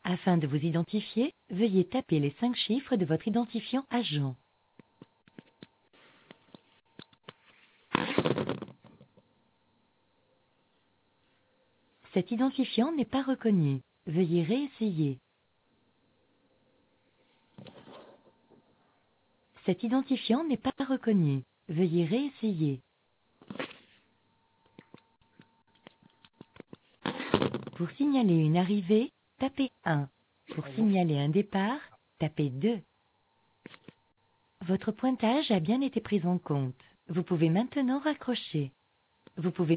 Afin de vous identifier, veuillez taper les 5 chiffres de votre identifiant agent. Cet identifiant n'est pas reconnu. Veuillez réessayer. Cet identifiant n'est pas reconnu. Veuillez réessayer. Pour signaler une arrivée, tapez 1. Pour signaler un départ, tapez 2. Votre pointage a bien été pris en compte. Vous pouvez maintenant raccrocher. Vous pouvez